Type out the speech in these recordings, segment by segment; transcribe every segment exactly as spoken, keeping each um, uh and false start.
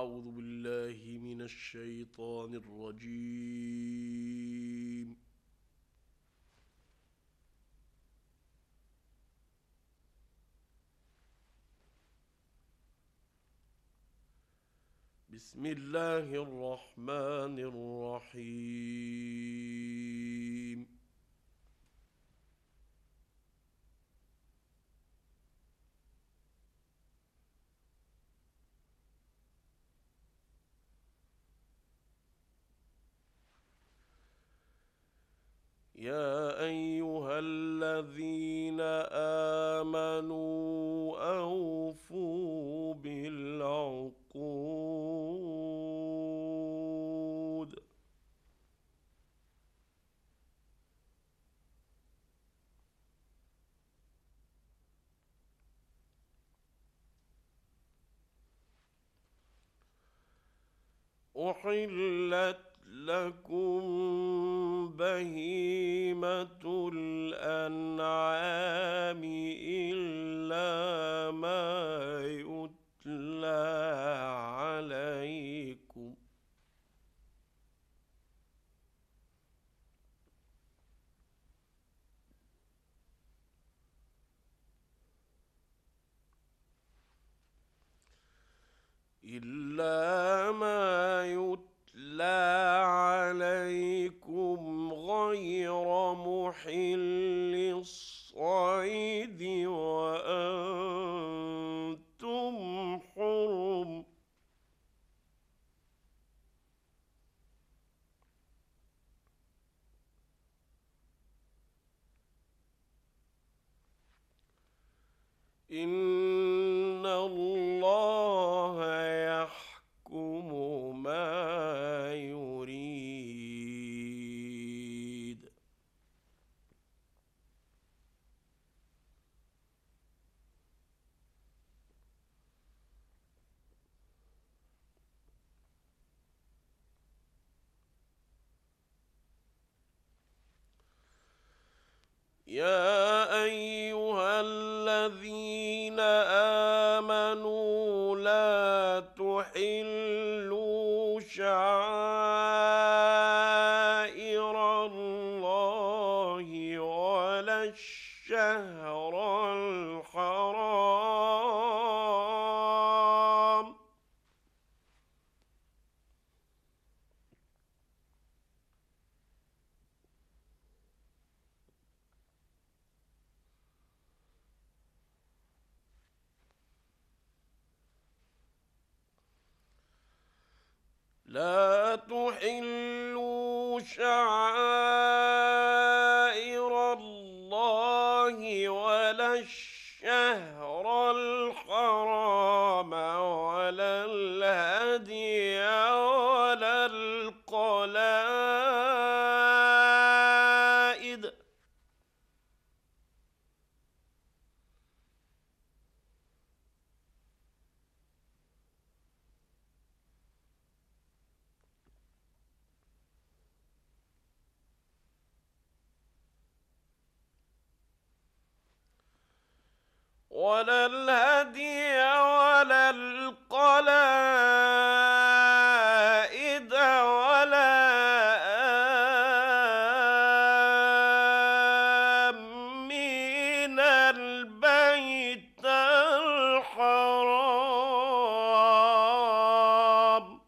أعوذ بالله من الشيطان الرجيم. بسم الله الرحمن الرحيم. يا أيها الذين آمنوا أوفوا بالعقود أحلت لكم بهيمة الأنعام إلا ما يتلى عليكم إلا ما يتلى عليكم غير محل الصيد وأنتم حرم إن الله يحكم ما يريد. يا أيها الذين آمنوا لا تحلوا شعائر الله ولا الشهر الحرام لا تحلوا شعائر الله ولا الشهر الحرام ولا الهدي ولا القلائد ولا الهدي ولا القلائد ولا آمين البيت الحرام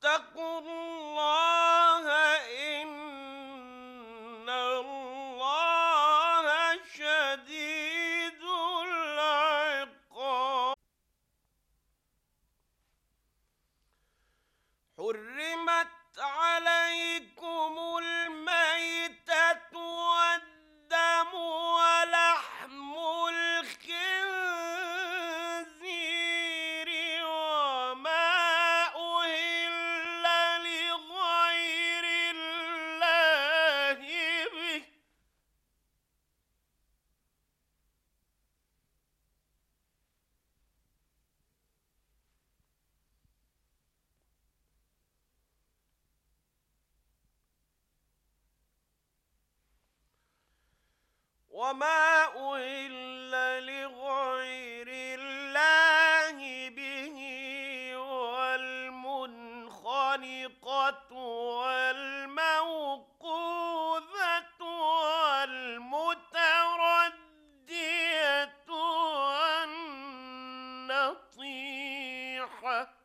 واتقوا الله إن الله شديد العقاب. حرمت عليكم الميتة والدم ولحم الخنزير وما أهل لغير الله به. وما أهل لغير الله به والمنخنقة والموقوذة والمتردية والنطيحة.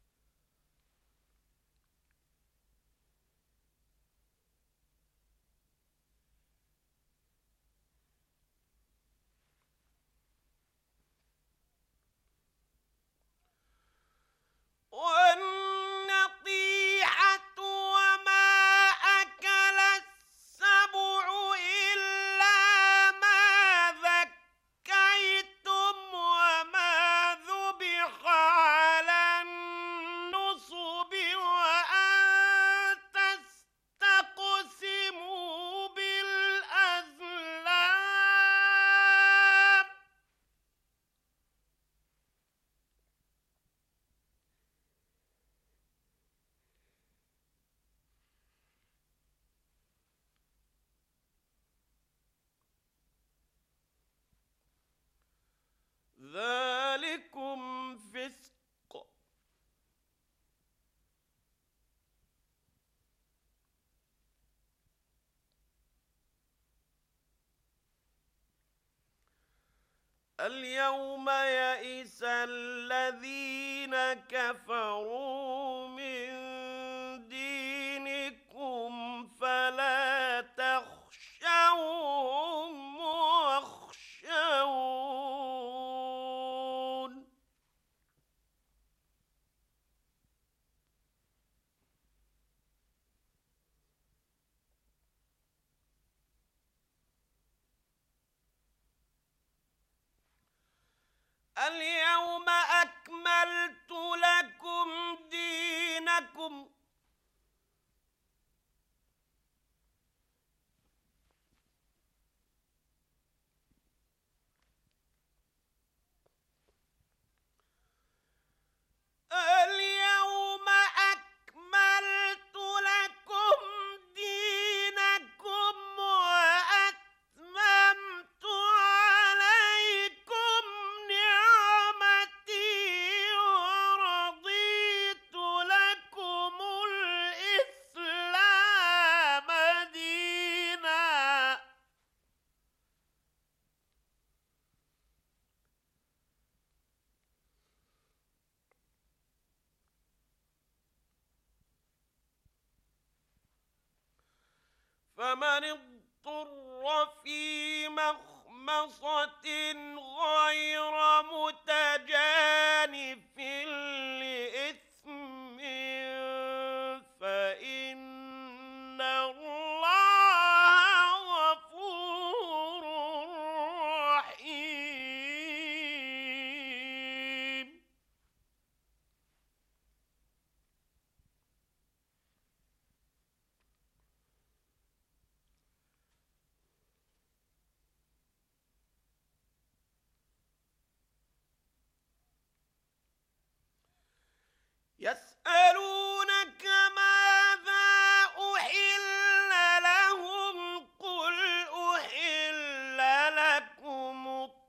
والنطيحة وما أكل السبع إلا ما ذكيتم وما ذبح على النصب وأن تستقسموا بالأزلام. ذلكم فسق. اليوم يئس الذين كفروا من دينكم فلا تخشوهم واخشون. اليوم أكملت لكم دينكم اليوم أكملت لكم دينكم وأتممت عليكم نعمتي ورضيت لكم الإسلام دينا. فمن اضطر في مخمصة غير متجانف لإثم فإن الله غفور رحيم. يسألونك ماذا أحل لهم قل أحل لكم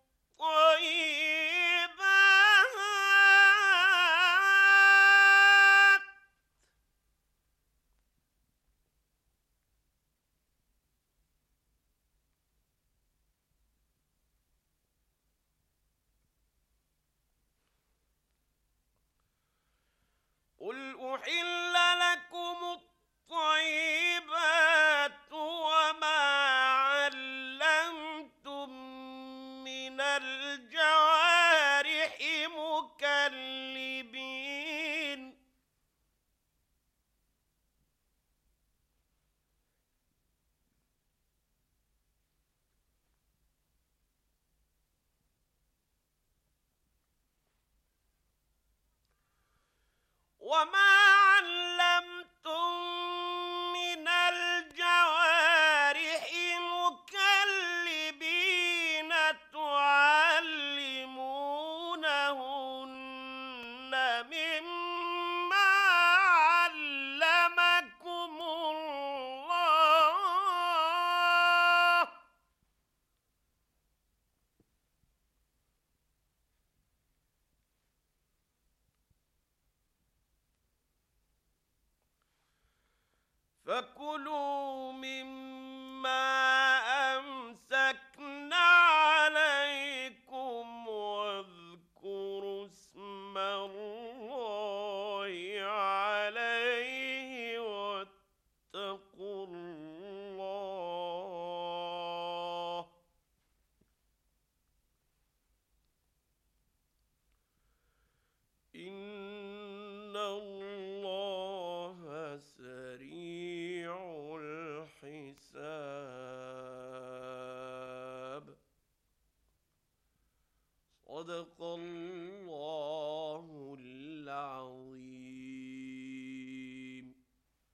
الطيبات قل أحل مكلبين وما علمتم من الجوارح مكلبين تعلمونهن مما علمكم الله فكلوا